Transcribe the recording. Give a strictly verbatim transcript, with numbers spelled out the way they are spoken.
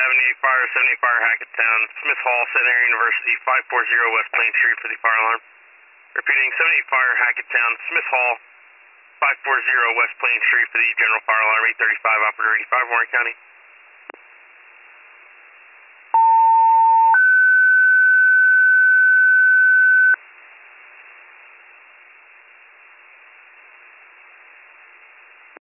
seventy-eight Fire, seventy-eight Fire, Hackettstown, Smith Hall, Centenary University, five forty West Plain Street for the fire alarm. Repeating, seventy-eight Fire, Hackettstown, Smith Hall, five forty West Plain Street for the general fire alarm, eight thirty-five, Operator eighty-five, Warren County.